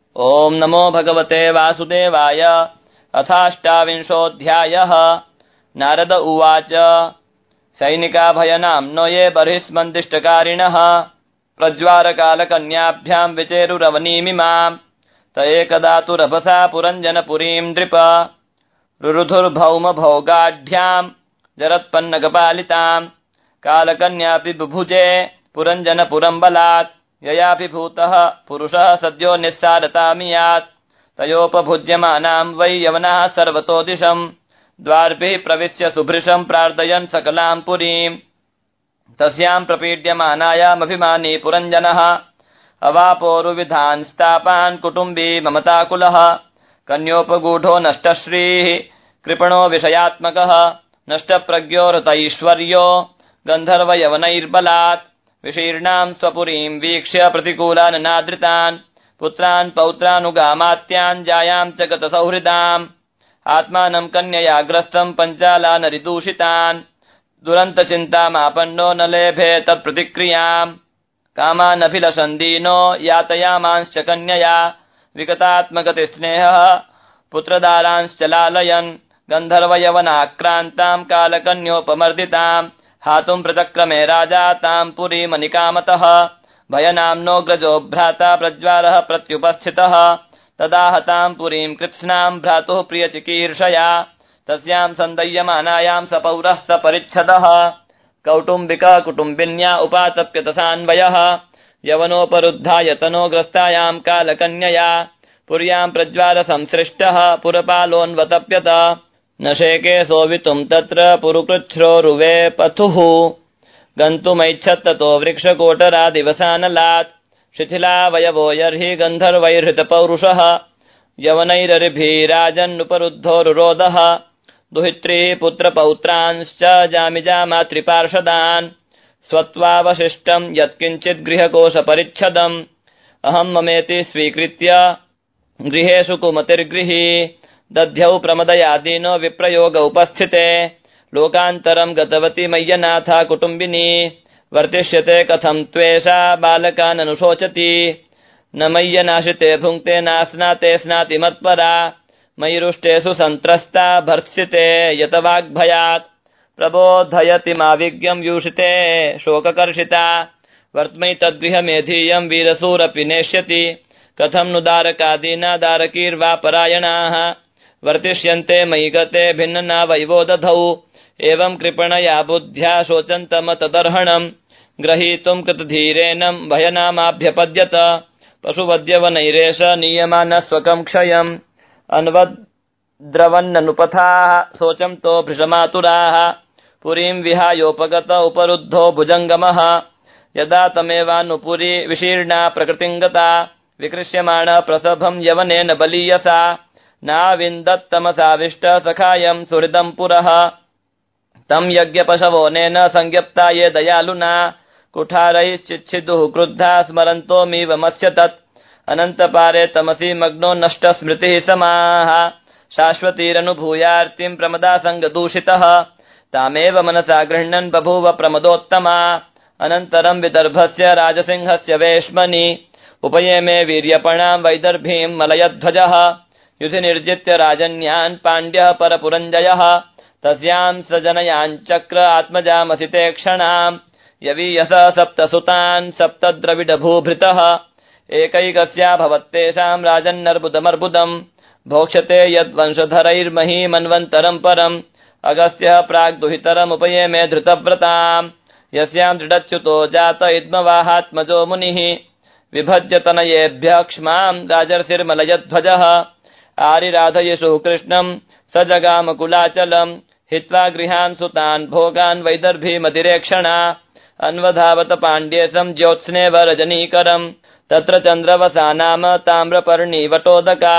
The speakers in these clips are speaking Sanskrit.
ओम नमो भगवते वासुदेवाय। अथाष्टाविंशोऽध्यायः। नारद उवाच सैनिकाभयनाम्नो ये बर्हिस्मन्दिष्टकारिणः प्रज्वारकालकन्याभ्यां विचेरुरवनीमिमाम् त एकदा तु रभसा पुरञ्जनपुरीं नृप रुरुधुर्भौमभोगाढ्यां जरत्पन्नगपालितां कालकन्यापि बुभुजे पुरञ्जनपुरं बलात् ययाभिभूतः पुरुषः सद्यो निस्सारतामियात् तयोपभुज्यमानां वै यवनः सर्वतो दिशम् द्वारभिः प्रविश्य सुभृशं प्रार्थयन् सकलां पुरीं तस्यां प्रपीड्यमानायामभिमानी पुरञ्जनः अवापोरुविधान् स्तापान् कुटुम्बी ममताकुलः कन्योपगूढो नष्टश्रीः कृपणो विषयात्मकः नष्टप्रज्ञो हृतैश्वर्यो गन्धर्वयवनैर्बलात् विशीर्णां स्वपुरीं वीक्ष्य प्रतिकूलान् नादृतान् पुत्रान् पौत्रानुगामात्यान् जायां च गतसौहृदाम् आत्मानं कन्ययाग्रस्तं पञ्चालानरिदूषितान् दुरन्तचिन्तामापन्नो न लेभे तत्प्रतिक्रियाम् कामानभिलषन्दीनो यातयामांश्च कन्यया विगतात्मगतिस्नेहः पुत्रदारांश्च लालयन् गन्धर्वयवनाक्रान्तां कालकन्योपमर्दितां हातुं प्रचक्रमे राजा तां पुरीमनिकामतः भयनाम्नोऽग्रजो भ्राता प्रज्वारः प्रत्युपस्थितः तदा हतां पुरीं कृत्स्नां भ्रातुः प्रियचिकीर्षया तस्यां सन्दय्यमानायां सपौरः सपरिच्छदः कौटुम्बिका कुटुम्बिन्या उपातप्यतसान्वयः यवनोपरुद्धायतनोग्रस्तायां कालकन्यया पुर्यां प्रज्वालसंसृष्टः पुरपालोऽन्वतप्यत न शेके सोवितुं तत्र पुरुकृच्छ्रोरुवे पथुः गन्तुमैच्छत्ततो वृक्षकोटरादिवसानलात् शिथिलावयवो यर्हि गन्धर्वैर्हृतपौरुषः यवनैरभिराजन्नुपरुद्धो रुरोदः दुहित्रीः पुत्रपौत्रांश्च जामिजामातृपार्षदान् स्वत्वावशिष्टं यत्किञ्चित् गृहकोशपरिच्छदम् अहं ममेति स्वीकृत्य गृहेषु कुमतिर्गृही दध्यौ प्रमदयादीनो विप्रयोग उपस्थिते लोकान्तरं गतवती मय्यनाथा कुटुम्बिनी वर्तिष्यते कथं त्वेषा बालकाननुशोचति न मय्यनाशिते भुङ्क्ते नास्नाते स्नाति मत्परा मयिरुष्टेषु सन्त्रस्ता भर्त्सिते यतवाग्भयात् प्रबोधयति माविज्ञं यूषिते शोककर्षिता वर्त्मै तद्गृहमेधीयं वीरसूरपि नेष्यति कथं नु दारकादीना दारकीर्वा परायणाः वर्तिष्यन्ते मयि गते भिन्नना वैवो दधौ एवं कृपणया बुद्ध्या शोचन्तमतदर्हणम् ग्रहीतुं कृतधीरेण भयनामाभ्यपद्यत पशुवद्यवनैरेष नीयमानः स्वकं क्षयम् अन्वद्रवन्ननुपथाः शोचन्तो भृशमातुराः पुरीं विहायोपगत उपरुद्धो भुजङ्गमः यदा तमेवानुपुरी विशीर्णा प्रकृतिं गता विकृष्यमाण प्रसभं यवनेन बलीयसा नाविन्दत्तमसाविष्ट सखायं सुहृदं पुरः तं यज्ञपशवोनेन संज्ञप्ता ये दयालुना कुठारैश्चिच्छिदुः क्रुद्धा स्मरन्तोमीव मत्स्य तत् अनन्तपारे तमसि मग्नो नष्टस्मृतिः समाः शाश्वतीरनुभूयार्तिं प्रमदासङ्गदूषितः तामेव मनसा गृह्णन् बभूव प्रमदोत्तमा अनन्तरं विदर्भस्य राजसिंहस्य वेश्मनि उपयेमे वीर्यपणां वैदर्भीं मलयध्वजः युधि निर्जित्य राजन्यान् पाण्ड्यः परपुरञ्जयः तस्यां सजनयाञ्चक्र आत्मजामसिते क्षणां यवीयस सप्तसुतान् सप्तद्रविडभूभृतः एकैकस्या भवत्तेषां राजन्नर्बुदमर्बुदम् भोक्ष्यते यद्वंशधरैर्महीमन्वन्तरं परम् अगस्त्यः प्राग्दुहितरमुपयेमे धृतव्रताम् यस्यां दृढच्युतो जात इद्मवाहात्मजो मुनिः विभज्य तनयेभ्यः क्ष्मां राजर्षिर्मलयध्वजः आरिराधयिषुः कृष्णं स जगामकुलाचलम् हित्वा गृहान् सुतान् भोगान् वैदर्भीमतिरेक्षणा अन्वधावत पाण्ड्येशं ज्योत्स्नेव रजनीकरम् तत्र चन्द्रवसा नाम ताम्रपर्णीवटोदका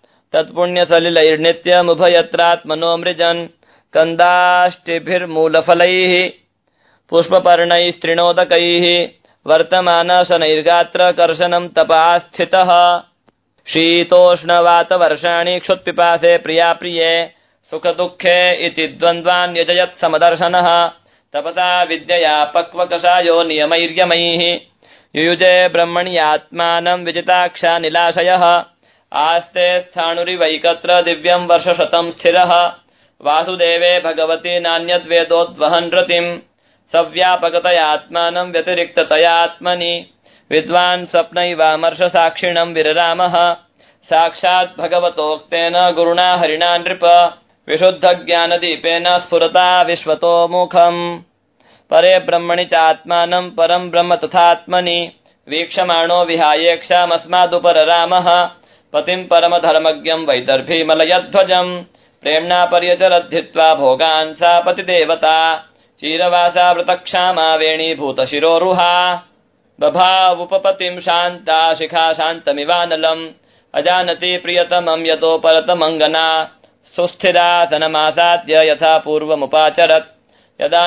तत्पुण्यसलिलैर्नित्यमुभयत्रात्मनो मृजन् कन्दाष्टिभिर्मूलफलैः पुष्पपर्णैस्त्रिणोदकैः वर्तमान शनैर्गात्र कर्षणं तपास्थितः शीतोष्णवातवर्षाणि क्षुत्पिपासे प्रिया प्रिये सुखदुःखे इति द्वन्द्वान् यजयत् समदर्शनः तपसा विद्यया पक्वकषायो नियमैर्यमैः युयुजे ब्रह्मण्यात्मानं विजिताक्षा निलाशयः आस्ते स्थाणुरिवैकत्र दिव्यं वर्षशतं स्थिरः वासुदेवे भगवती नान्यद्वेदोद्वहन् रतिम् सव्यापकतयात्मानं व्यतिरिक्ततयात्मनि विद्वान् स्वप्नैवामर्षसाक्षिणं विररामः साक्षात् भगवतोक्तेन गुरुणा हरिणा नृप विशुद्धज्ञानदीपेन स्फुरता विश्वतोमुखम् परे ब्रह्मणि चात्मानं परं ब्रह्म तथात्मनि वीक्षमाणो विहायेक्षामस्मादुपररामः पतिं परमधर्मज्ञं वैदर्भीमलयध्वजम् प्रेम्णा पर्यचरद्धित्वा भोगान् सा पतिदेवता चीरवासा वृतक्षामा वेणीभूतशिरोरुहा बभावुपपतिं शान्ता शिखा शान्तमिवानलम् अजानति प्रियतमं यतो परतमङ्गना सुस्थिरा सनमासाद्य यथा पूर्वमुपाचरत् यदा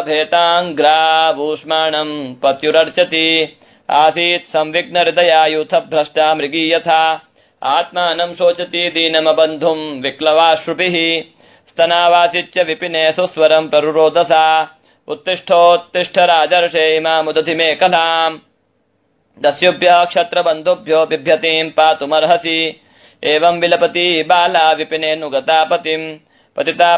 नोपलभेताङ्ग्रावूष्माणं पत्युरर्चति आसीत् संविघ्नहृदयायुथ भ्रष्टा मृगी यथा आत्मानं शोचति दीनमबन्धुं विक्लवाश्रुभिः स्तनावासिच्य विपिने सुस्वरं प्ररुरोदसा उत्तिष्ठोत्तिष्ठ राजर्षे इमामुदधि कलाम् दस्युभ्यः क्षत्रबन्धुभ्यो बिभ्यतीं पातुमर्हसि एवं विलपति बाला विपिनेऽनुगता पतिम् पतिता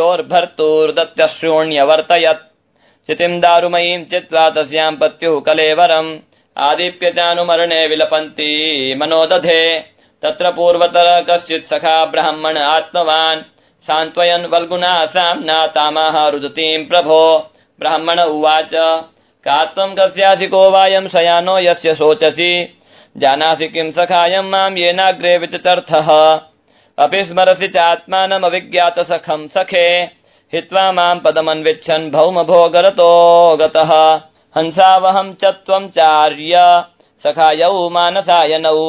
पादयोर्भर्तुर्दत्यश्रूण्यवर्तयत् चितिं दारुमयीं चित्वा तस्यां पत्युः कलेवरम् आदिप्य चानुमरणे विलपन्ति मनोदधे तत्र पूर्वतर कश्चित् सखा ब्राह्मण आत्मवान् सान्त्वयन् वल्गुना साम्ना तामाह रुदतीं प्रभो ब्राह्मण उवाच का त्वं कस्यासि को वायं शयानो यस्य शोचसि जानासि किं सखायं मां येनाग्रे विचचर्थः अपि स्मरसि चात्मानमविज्ञातसखं सखे हित्वा मां पदमन्विच्छन् भौमभोगरतो गतः हंसावहं च त्वं चार्य सखायौ मानसायनौ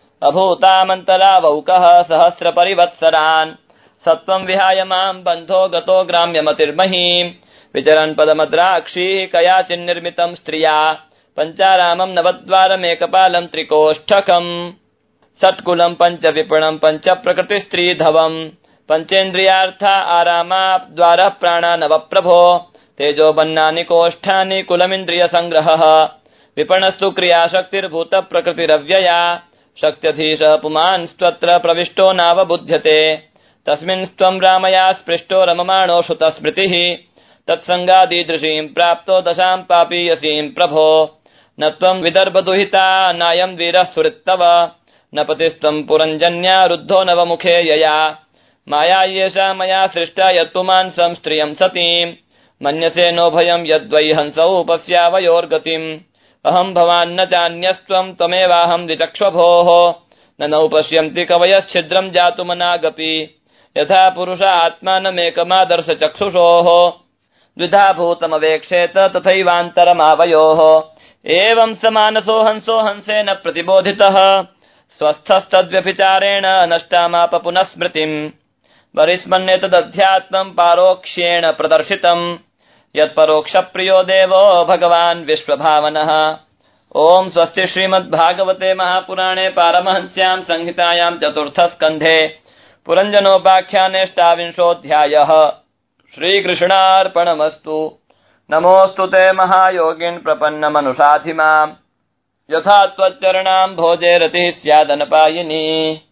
अभूतामन्तरावौकः सहस्रपरिवत्सरान् सत्वं विहाय मां बन्धो गतो ग्राम्यमतिर्महीम् विचरन् पदमद्राक्षी कयाचिन्निर्मितं स्त्रिया पञ्चारामं नवद्वारमेकपालं त्रिकोष्ठकम् षट्कुलं पञ्चविपणं पञ्च प्रकृतिस्त्रीधवम् पञ्चेन्द्रियार्था आरामा द्वारः प्राणा नवप्रभो तेजोबन्नानि कोष्ठानि कुलमिन्द्रियसङ्ग्रहः विपणस्तु क्रियाशक्तिर्भूतप्रकृतिरव्यया शक्त्यधीशः पुमांस्त्वत्र प्रविष्टो नावबुध्यते तस्मिंस्त्वं रामया स्पृष्टो रममाणो श्रुतस्मृतिः तत्सङ्गादीदृशीं प्राप्तो दशां पापीयसीं प्रभो न त्वं विदर्भदुहिता नायं वीरः सुहृत्तव न पतिस्त्वं पुरञ्जन्या रुद्धो नवमुखे यया माया येषा मया सृष्टा यत्पुमान् संस्त्रियं सतीं मन्यसे नो भयं यद्वै हंसौ पश्यावयोर्गतिम् अहं भवान्न चान्यस्त्वं त्वमेवाहं द्विचक्ष्वभोः न नौ पश्यन्ति कवयश्छिद्रं जातुमनागपि यथा पुरुष आत्मानमेकमादर्श चक्षुषोः द्विधा भूतमवेक्षेत तथैवान्तरमावयोः एवं समानसो हंसो हंसेन प्रतिबोधितः स्वस्थस्तद्व्यभिचारेण नष्टामाप पुनः स्मृतिम् वरिस्मन्नेतदध्यात्मं पारोक्ष्येण प्रदर्शितम् यत्परोक्षप्रियो देवो भगवान् विश्वभावनः ओम स्वस्ति श्रीमद्भागवते महापुराणे पारमहंस्यां संहितायां चतुर्थस्कन्धे पुरञ्जनोपाख्यानेष्टाविंशोऽध्यायः श्रीकृष्णार्पणमस्तु। नमोऽस्तु ते महायोगिन् प्रपन्नमनुषाधि माम् यथा त्वच्चरणां भोजे रतिः स्यादनपायिनी।